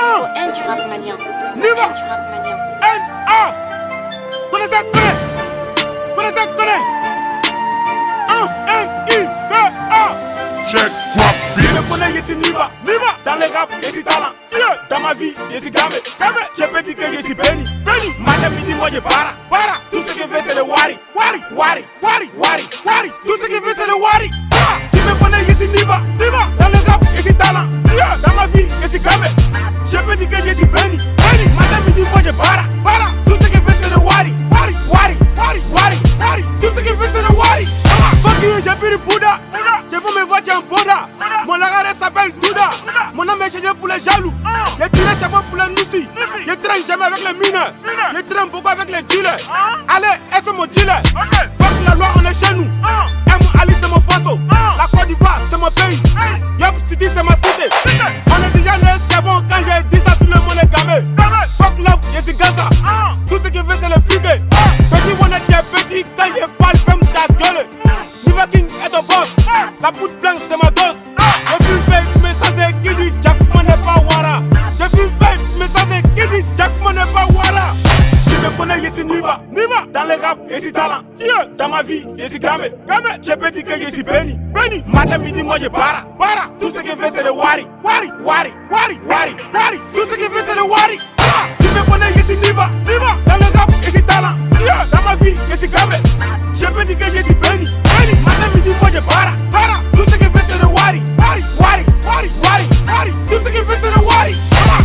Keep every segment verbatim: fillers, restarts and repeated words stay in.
Au N du rap mania. Niva. N du rap mania. N A. Connais ça, connais. Connais ça, connais. un N I V A. Check quoi, Je le connais, je suis Niva. Niva. Dans le rap, je suis talent. Dans ma vie, je suis gamé. Gamé. Je peux dire que je suis béni. Béni. Madame midi, moi je para. Para. Tout ce que veut, c'est le wari. Wari. Wari. Wari. Wari. Wari. Tout ce que veut, c'est le wari. Tu me connais, je suis Niva. Niva. Dans le rap, je suis talent. Dans ma vie, je suis gamé. Je peux dire que je suis béni. Béni. Madame midi, moi je para. Para. Tout ce que veut, c'est le wari. Wari. Wari. Wari. Wari. Wari. Tout ce que veut, c'est le wari. Fuck you, j'ai pris le Bouddha. Je peux me voir, j'ai un Bouddha. Mon lagaré s'appelle Douda. Mon nom est changé pour les jaloux. Je tire chaque fois pour les noussis. Je traîne jamais avec les mineurs. Je traîne beaucoup avec les dealers. Allez, est-ce mon dealer? Fuck la loi, on est chez nous. M Ali, c'est mon faso. La Côte d'Ivoire, c'est mon pays. Yup City, c'est ma cité. On est déjà né, c'est bon. Quand j'ai dit ça, tout le monde est gamé. Fuck love, je suis Gaza. Tout ce qu'il veut, c'est le frigo. Petit, on est petit. Quand je parle, ferme ta gueule. Niva King est ton boss. La poudre blanche, c'est ma dose. Je suis fait, mais ça c'est qui dit Jack, mon n'est pas Wara. Je suis fait, mais ça c'est qui dit Jack, mon n'est pas Wara. Tu me connais, je suis Niva. Niva. Dans le rap, je suis talent. Dans ma vie, je suis gamé. Gamé. Je peux dire que je suis béni. Béni. Matin, midi, moi je para. Para. Tout ce que veut, c'est le wari. Wari. Wari. Wari. Wari. Wari. Tout ce que veut, c'est le wari. Tu me connais, je suis Niva. Niva. Dans le rap, je suis talent. Dans ma vie, je suis gamé. Je peux dire que je suis béni. Béni. Matin, midi, moi je para. Para. Tout ce que veut, c'est le wari. Wari. Wari. Wari. Wari. Wari. Tout ce que veut, c'est le wari.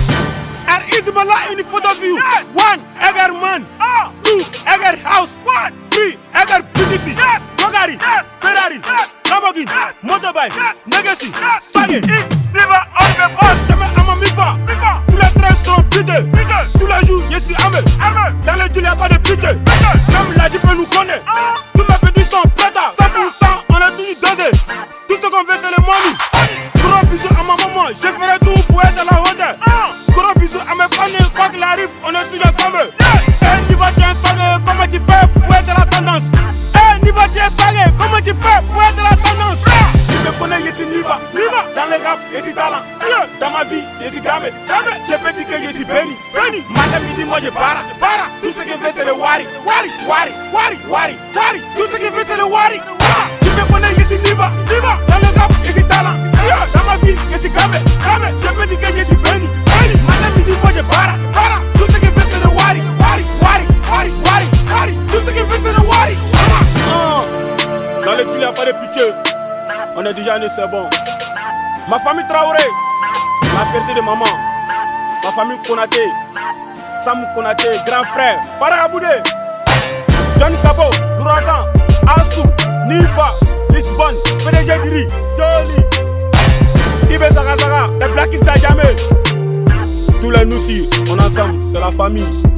And is my life in the photo of you. One, I got man. Two, I got house. Three, I got P T C. Bugatti, Ferrari, Lamborghini, motorbike, Legacy, Sage. Niva on the boss. Jamais à ma mifa. Tous les trains sont butés. Tous les jours, je suis amé. Dans le deal, y'a pas de pute. Même la Jeep nous connaît. Tous mes petits sont plata. cent pour cent, on est tous dosés. Tout ce qu'on veut, c'est le money. Gros bisous à ma maman. Je ferai tout pour être à la hauteur. Gros bisous à mes fans, quoi qu'il arrive, on est tous ensemble. Eh, Niva, tu es installé, comment tu fais pour être la tendance? Eh, Niva, tu es installé, comment tu fais pour être la tendance? Tu me connais, je suis Niva. Niva, dans le rap, je suis talent. Dans ma vie, je suis gamé. Gamé, je peux dire que je suis béni. Béni, matin, midi, moi je para. Para, tout ce que veut, c'est le wari. Wari, wari, wari, wari, wari. Tout ce que veut, c'est le wari. Tu me connais, je suis Niva. Niva, dans le rap, je suis talent. Dans ma vie, je suis gamé. Gamé, je peux dire que je suis béni. Béni, matin, midi, moi je para. Para, tout ce que veut, c'est le wari. Wari, wari, wari, wari, wari. Tout ce que veut, c'est le wari. Dans le deal, y'a pas de pitié. On est déjà né, c'est bon. Ma famille Traoré, la fierté de maman. Ma famille Konaté, Sam Konaté, grand frère. Paraboudé, John Cabo, Louragan, Assou, Niva, Lisbonne, P D G Diri, Johnny, Ibe Zagazaga, les Blackistas jamais. Tous les noussis, on est ensemble, c'est la famille.